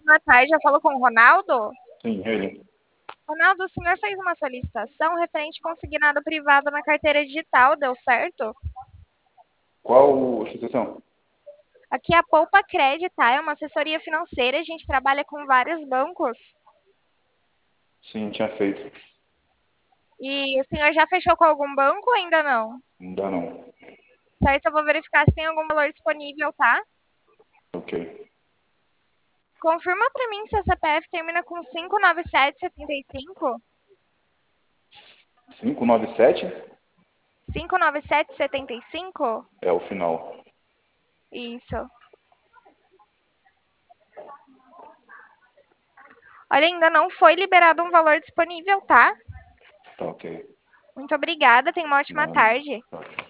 Boa tarde, eu falo com o Ronaldo. Sim, ele. Ronaldo, o senhor fez uma solicitação referente consignado privado na carteira digital, deu certo? Qual a situação? Aqui é a Poupa Cred, tá? É uma assessoria financeira, a gente trabalha com vários bancos. Sim, tinha feito. E o senhor já fechou com algum banco ou ainda não? Não dá não. Certo, eu vou verificar se tem algum valor disponível, tá? Ok. Confirma pra mim se a CPF termina com 59775. 597 59775? é o final. Isso. Olha, ainda não foi liberado um valor disponível, tá? Tá ok. Muito obrigada, tenha uma ótima Nada. tarde. Tá.